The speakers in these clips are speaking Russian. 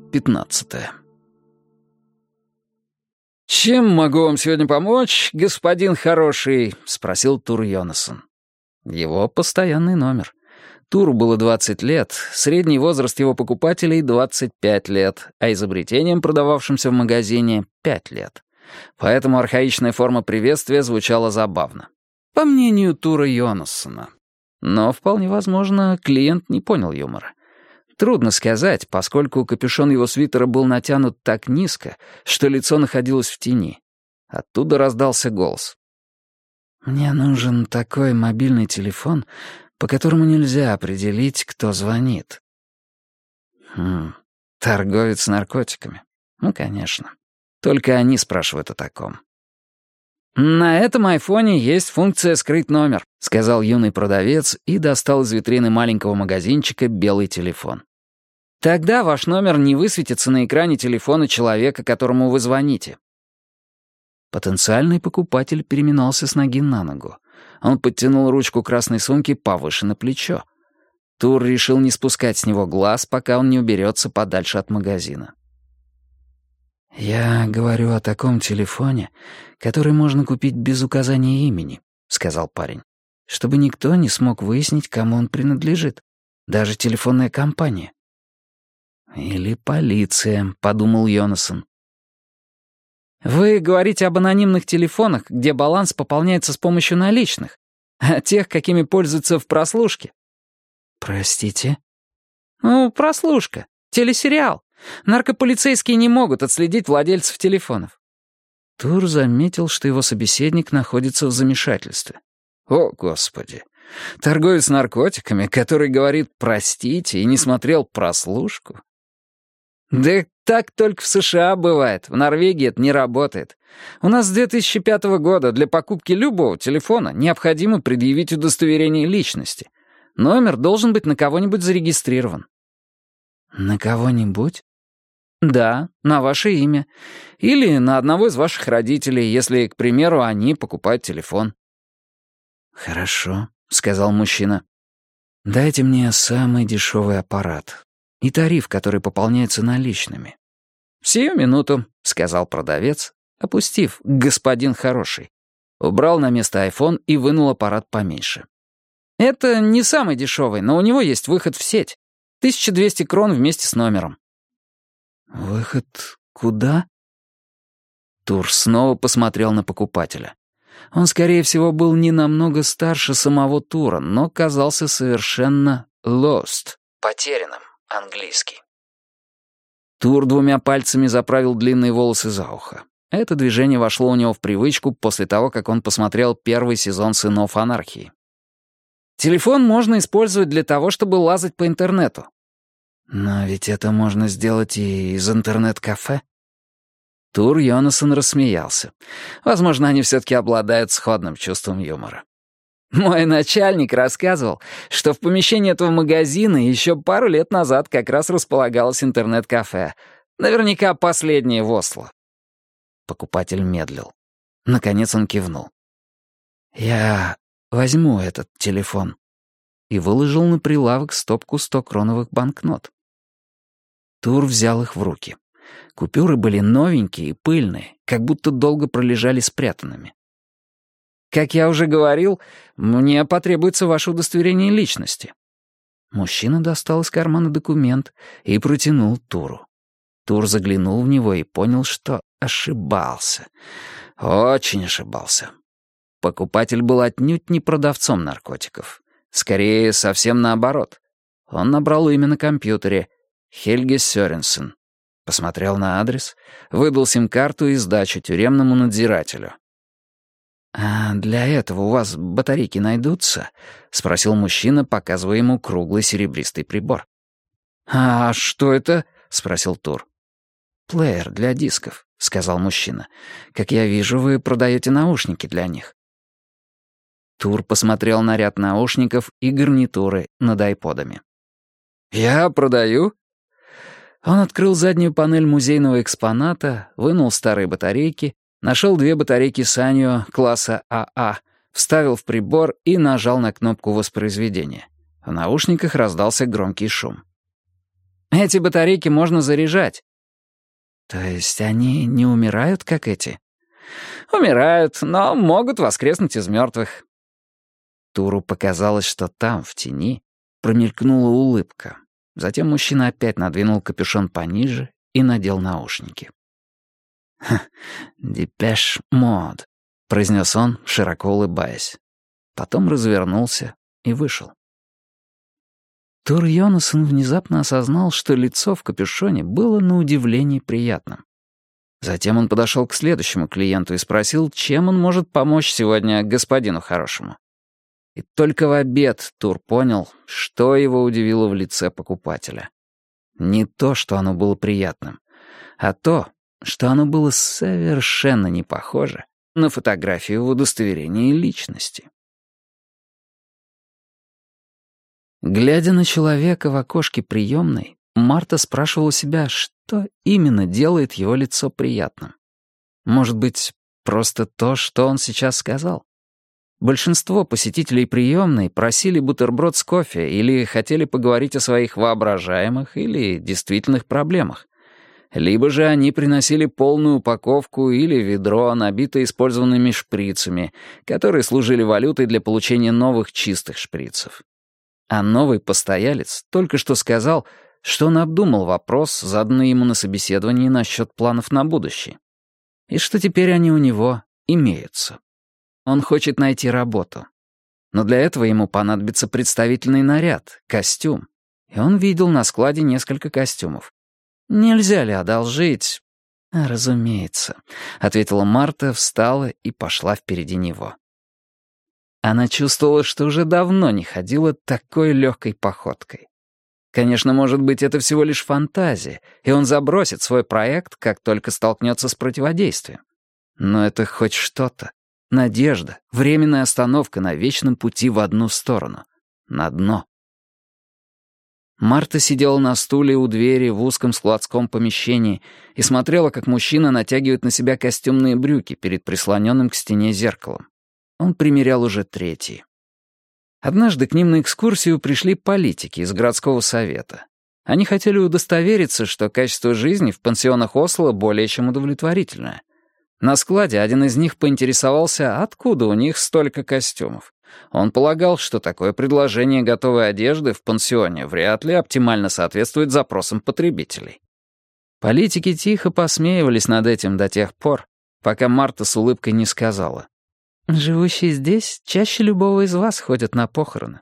15. «Чем могу вам сегодня помочь, господин хороший?» — спросил Тур Йонассон. Его постоянный номер. Туру было 20 лет, средний возраст его покупателей — 25 лет, а изобретением, продававшимся в магазине, — 5 лет. Поэтому архаичная форма приветствия звучала забавно. По мнению Тура Йонассона. Но, вполне возможно, клиент не понял юмора. Трудно сказать, поскольку капюшон его свитера был натянут так низко, что лицо находилось в тени. Оттуда раздался голос. «Мне нужен такой мобильный телефон, по которому нельзя определить, кто звонит». Торговец наркотиками. Ну, конечно. Только они спрашивают о таком. «На этом айфоне есть функция «скрыть номер», — сказал юный продавец и достал из витрины маленького магазинчика белый телефон. «Тогда ваш номер не высветится на экране телефона человека, которому вы звоните». Потенциальный покупатель переминался с ноги на ногу. Он подтянул ручку красной сумки повыше на плечо. Тур решил не спускать с него глаз, пока он не уберется подальше от магазина. «Я говорю о таком телефоне, который можно купить без указания имени», — сказал парень, «чтобы никто не смог выяснить, кому он принадлежит, даже телефонная компания». «Или полиция», — подумал Йонассон. «Вы говорите об анонимных телефонах, где баланс пополняется с помощью наличных, а тех, какими пользуются в прослушке». «Простите?» «Ну, прослушка. Телесериал. Наркополицейские не могут отследить владельцев телефонов». Тур заметил, что его собеседник находится в замешательстве. «О, Господи! Торговец наркотиками, который говорит «простите» и не смотрел прослушку?» «Да так только в США бывает. В Норвегии это не работает. У нас с 2005 года для покупки любого телефона необходимо предъявить удостоверение личности. Номер должен быть на кого-нибудь зарегистрирован». «На кого-нибудь?» «Да, на ваше имя. Или на одного из ваших родителей, если, к примеру, они покупают телефон». «Хорошо», — сказал мужчина. «Дайте мне самый дешевый аппарат и тариф, который пополняется наличными». «Сию минуту», — сказал продавец, опустив «господин хороший». Убрал на место айфон и вынул аппарат поменьше. «Это не самый дешевый, но у него есть выход в сеть. 1200 крон вместе с номером». «Выход куда?» Тур снова посмотрел на покупателя. Он, скорее всего, был не намного старше самого Тура, но казался совершенно lost. Потерянным, английский. Тур двумя пальцами заправил длинные волосы за ухо. Это движение вошло у него в привычку после того, как он посмотрел первый сезон «Сынов анархии». «Телефон можно использовать для того, чтобы лазать по интернету». «Но ведь это можно сделать и из интернет-кафе». Тур Йонассон рассмеялся. Возможно, они все-таки обладают сходным чувством юмора. «Мой начальник рассказывал, что в помещении этого магазина еще пару лет назад как раз располагалось интернет-кафе. Наверняка последнее в Осло». Покупатель медлил. Наконец он кивнул. «Я возьму этот телефон». И выложил на прилавок стопку 100-кроновых банкнот. Тур взял их в руки. Купюры были новенькие и пыльные, как будто долго пролежали спрятанными. «Как я уже говорил, мне потребуется ваше удостоверение личности». Мужчина достал из кармана документ и протянул Туру. Тур заглянул в него и понял, что ошибался. Очень ошибался. Покупатель был отнюдь не продавцом наркотиков. Скорее, совсем наоборот. Он набрал имя на компьютере «Хельге Сёренсен». Посмотрел на адрес, выдал сим-карту и сдачу тюремному надзирателю. «А для этого у вас батарейки найдутся?» — спросил мужчина, показывая ему круглый серебристый прибор. «А что это?» — спросил Тур. «Плеер для дисков», — сказал мужчина. «Как я вижу, вы продаете наушники для них». Тур посмотрел на ряд наушников и гарнитуры над айподами. «Я продаю?» Он открыл заднюю панель музейного экспоната, вынул старые батарейки, нашел 2 батарейки Саньо класса АА, вставил в прибор и нажал на кнопку воспроизведения. В наушниках раздался громкий шум. Эти батарейки можно заряжать». «То есть они не умирают, как эти?» «Умирают, но могут воскреснуть из мертвых». Туру показалось, что там, в тени, промелькнула улыбка. Затем мужчина опять надвинул капюшон пониже и надел наушники. «Депеш Мод», — произнес он, широко улыбаясь. Потом развернулся и вышел. Тур Йонасон внезапно осознал, что лицо в капюшоне было на удивление приятным. Затем он подошел к следующему клиенту и спросил, чем он может помочь сегодня господину хорошему. И только в обед Тур понял, что его удивило в лице покупателя. Не то, что оно было приятным, а то, что оно было совершенно не похоже на фотографию в удостоверении личности. Глядя на человека в окошке приемной, Марта спрашивала себя, что именно делает его лицо приятным. Может быть, просто то, что он сейчас сказал? Большинство посетителей приемной просили бутерброд с кофе или хотели поговорить о своих воображаемых или действительных проблемах. Либо же они приносили полную упаковку или ведро, набитое использованными шприцами, которые служили валютой для получения новых чистых шприцев. А новый постоялец только что сказал, что он обдумал вопрос, заданный ему на собеседовании насчет планов на будущее. И что теперь они у него имеются. Он хочет найти работу. Но для этого ему понадобится представительный наряд, костюм. И он видел на складе несколько костюмов. Нельзя ли одолжить? «Разумеется», — ответила Марта, встала и пошла впереди него. Она чувствовала, что уже давно не ходила такой легкой походкой. Конечно, может быть, это всего лишь фантазия, и он забросит свой проект, как только столкнется с противодействием. Но это хоть что-то. Надежда, временная остановка на вечном пути в одну сторону. На дно. Марта сидела на стуле у двери в узком складском помещении и смотрела, как мужчина натягивает на себя костюмные брюки перед прислоненным к стене зеркалом. Он примерял уже третий. Однажды к ним на экскурсию пришли политики из городского совета. Они хотели удостовериться, что качество жизни в пансионах Осло более чем удовлетворительное. На складе один из них поинтересовался, откуда у них столько костюмов. Он полагал, что такое предложение готовой одежды в пансионе вряд ли оптимально соответствует запросам потребителей. Политики тихо посмеивались над этим до тех пор, пока Марта с улыбкой не сказала: «Живущие здесь чаще любого из вас ходят на похороны».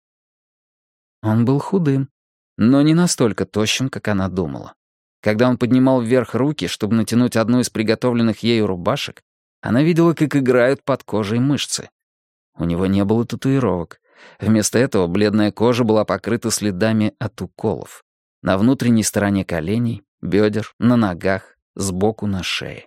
Он был худым, но не настолько тощим, как она думала. Когда он поднимал вверх руки, чтобы натянуть одну из приготовленных ею рубашек, она видела, как играют под кожей мышцы. У него не было татуировок. Вместо этого бледная кожа была покрыта следами от уколов. На внутренней стороне коленей, бедер, на ногах, сбоку на шее.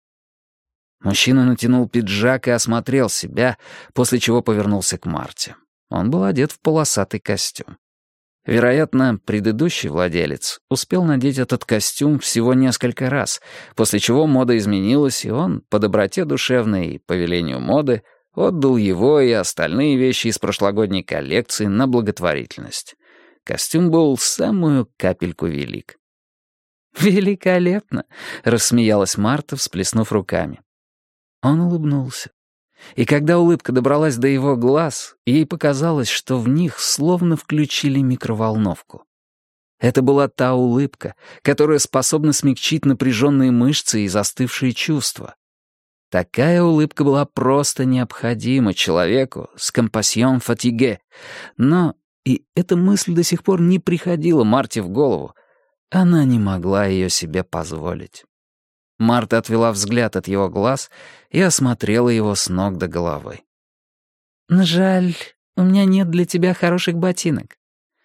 Мужчина натянул пиджак и осмотрел себя, после чего повернулся к Марте. Он был одет в полосатый костюм. Вероятно, предыдущий владелец успел надеть этот костюм всего несколько раз, после чего мода изменилась, и он, по доброте душевной и по велению моды, отдал его и остальные вещи из прошлогодней коллекции на благотворительность. Костюм был самую капельку велик. «Великолепно!» — рассмеялась Марта, всплеснув руками. Он улыбнулся. И когда улыбка добралась до его глаз, ей показалось, что в них словно включили микроволновку. Это была та улыбка, которая способна смягчить напряженные мышцы и застывшие чувства. Такая улыбка была просто необходима человеку с компасьон фатиге. Но, и эта мысль до сих пор не приходила Марте в голову, она не могла ее себе позволить. Марта отвела взгляд от его глаз и осмотрела его с ног до головы. «Жаль, у меня нет для тебя хороших ботинок».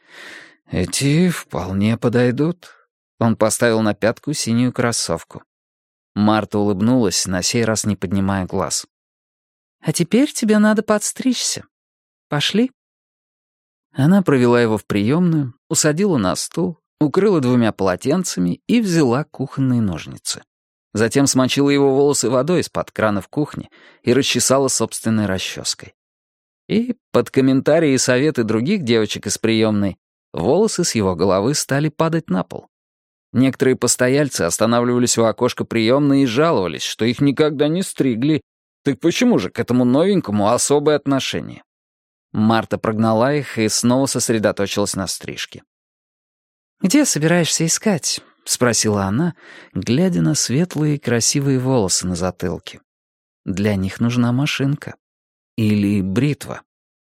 «Эти вполне подойдут». Он поставил на пятку синюю кроссовку. Марта улыбнулась, на сей раз не поднимая глаз. «А теперь тебе надо подстричься. Пошли». Она провела его в приемную, усадила на стул, укрыла 2 полотенцами и взяла кухонные ножницы. Затем смочила его волосы водой из-под крана в кухне и расчесала собственной расческой. И, под комментарии и советы других девочек из приемной, Волосы с его головы стали падать на пол. Некоторые постояльцы останавливались у окошка приемной и жаловались, что их никогда не стригли. Так почему же к этому новенькому особое отношение? Марта прогнала их и снова сосредоточилась на стрижке. «Где собираешься искать?» — спросила она, глядя на светлые красивые волосы на затылке. «Для них нужна машинка. Или бритва».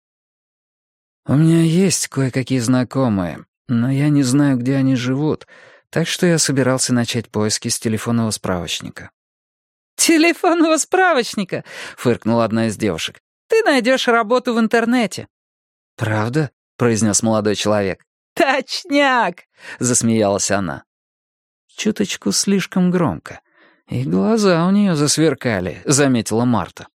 «У меня есть кое-какие знакомые, но я не знаю, где они живут, так что я собирался начать поиски с телефонного справочника». «Телефонного справочника?» — фыркнула одна из девушек. «Ты найдешь работу в интернете». «Правда?» — произнес молодой человек. «Точняк!» — засмеялась она. Чуточку слишком громко. И глаза у нее засверкали, заметила Марта.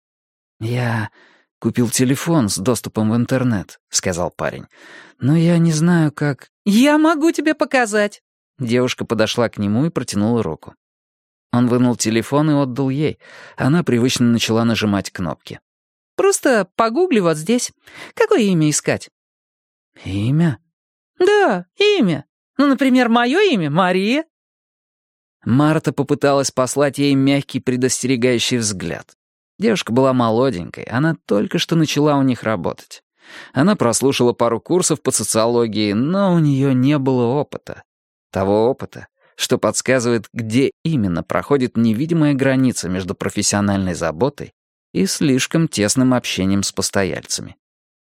«Я купил телефон с доступом в интернет», — сказал парень. «Но я не знаю, как...» «Я могу тебе показать». Девушка подошла к нему и протянула руку. Он вынул телефон и отдал ей. Она привычно начала нажимать кнопки. «Просто погугли вот здесь. Какое имя искать?» «Имя?» «Да, имя. Ну, например, мое имя — Мария». Марта попыталась послать ей мягкий предостерегающий взгляд. Девушка была молоденькой, она только что начала у них работать. Она прослушала пару курсов по социологии, но у нее не было опыта. Того опыта, что подсказывает, где именно проходит невидимая граница между профессиональной заботой и слишком тесным общением с постояльцами.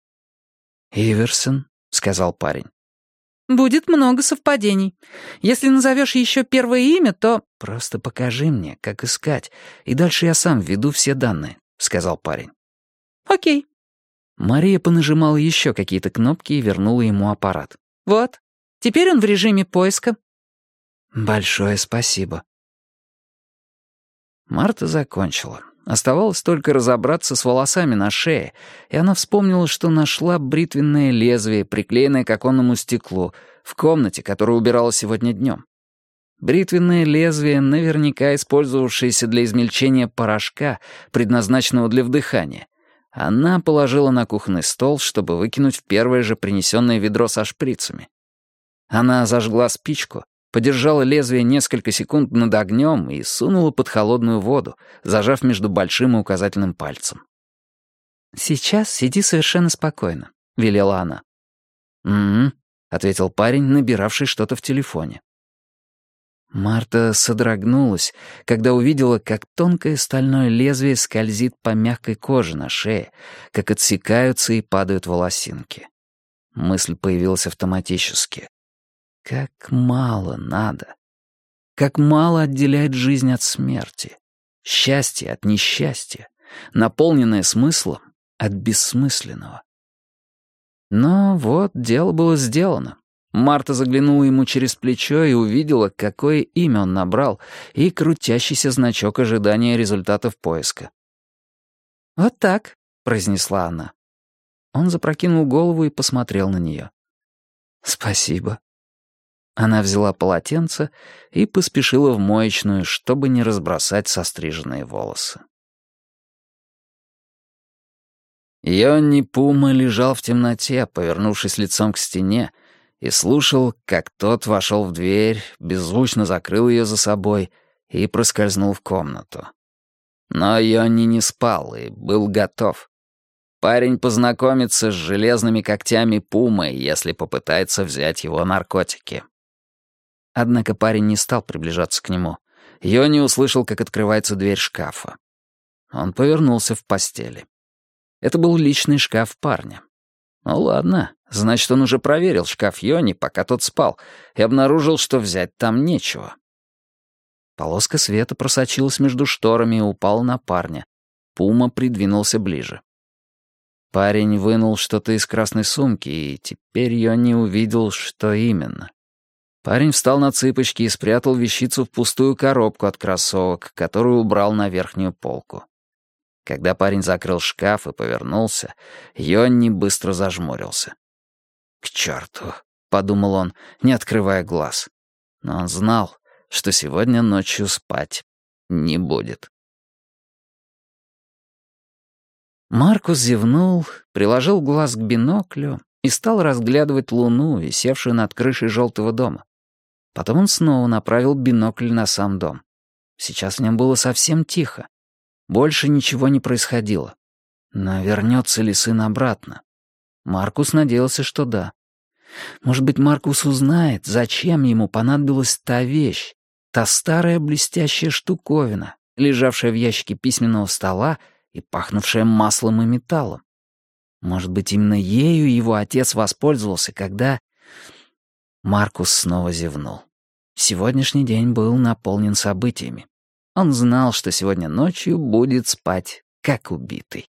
«Иверсон», — сказал парень. «Будет много совпадений. Если назовешь еще первое имя, то...» «Просто покажи мне, как искать, и дальше я сам введу все данные», — сказал парень. «Окей». Мария понажимала еще какие-то кнопки и вернула ему аппарат. «Вот, теперь он в режиме поиска». «Большое спасибо». Марта закончила. Оставалось только разобраться с волосами на шее, и она вспомнила, что нашла бритвенное лезвие, приклеенное к оконному стеклу, в комнате, которую убирала сегодня днем. Бритвенное лезвие, наверняка использовавшееся для измельчения порошка, предназначенного для вдыхания. Она положила на кухонный стол, чтобы выкинуть в первое же принесенное ведро со шприцами. Она зажгла спичку, подержала лезвие несколько секунд над огнем и сунула под холодную воду, зажав между большим и указательным пальцем. «Сейчас сиди совершенно спокойно», — велела она. «Угу», — ответил парень, набиравший что-то в телефоне. Марта содрогнулась, когда увидела, как тонкое стальное лезвие скользит по мягкой коже на шее, как отсекаются и падают волосинки. Мысль появилась автоматически. Как мало надо. Как мало отделяет жизнь от смерти. Счастье от несчастья. Наполненное смыслом от бессмысленного. Но вот дело было сделано. Марта заглянула ему через плечо и увидела, какое имя он набрал, и крутящийся значок ожидания результатов поиска. «Вот так», — произнесла она. Он запрокинул голову и посмотрел на нее. «Спасибо». Она взяла полотенце и поспешила в моечную, чтобы не разбросать состриженные волосы. Йонни Пума лежал в темноте, повернувшись лицом к стене, и слушал, как тот вошел в дверь, беззвучно закрыл ее за собой и проскользнул в комнату. Но Йонни не спал и был готов. Парень познакомится с железными когтями Пумы, если попытается взять его наркотики. Однако парень не стал приближаться к нему. Йонни услышал, как открывается дверь шкафа. Он повернулся в постели. Это был личный шкаф парня. Ну ладно, значит, он уже проверил шкаф Йонни, пока тот спал, и обнаружил, что взять там нечего. Полоска света просочилась между шторами и упала на парня. Пума придвинулся ближе. Парень вынул что-то из красной сумки, и теперь Йонни увидел, что именно. Парень встал на цыпочки и спрятал вещицу в пустую коробку от кроссовок, которую убрал на верхнюю полку. Когда парень закрыл шкаф и повернулся, Йонни быстро зажмурился. «К черту», — подумал он, не открывая глаз. Но он знал, что сегодня ночью спать не будет. Маркус зевнул, приложил глаз к биноклю и стал разглядывать луну, висевшую над крышей желтого дома. Потом он снова направил бинокль на сам дом. Сейчас в нем было совсем тихо. Больше ничего не происходило. Но вернется ли сын обратно? Маркус надеялся, что да. Может быть, Маркус узнает, зачем ему понадобилась та вещь, та старая блестящая штуковина, лежавшая в ящике письменного стола и пахнувшая маслом и металлом. Может быть, именно ею его отец воспользовался, когда... Маркус снова зевнул. Сегодняшний день был наполнен событиями. Он знал, что сегодня ночью будет спать, как убитый.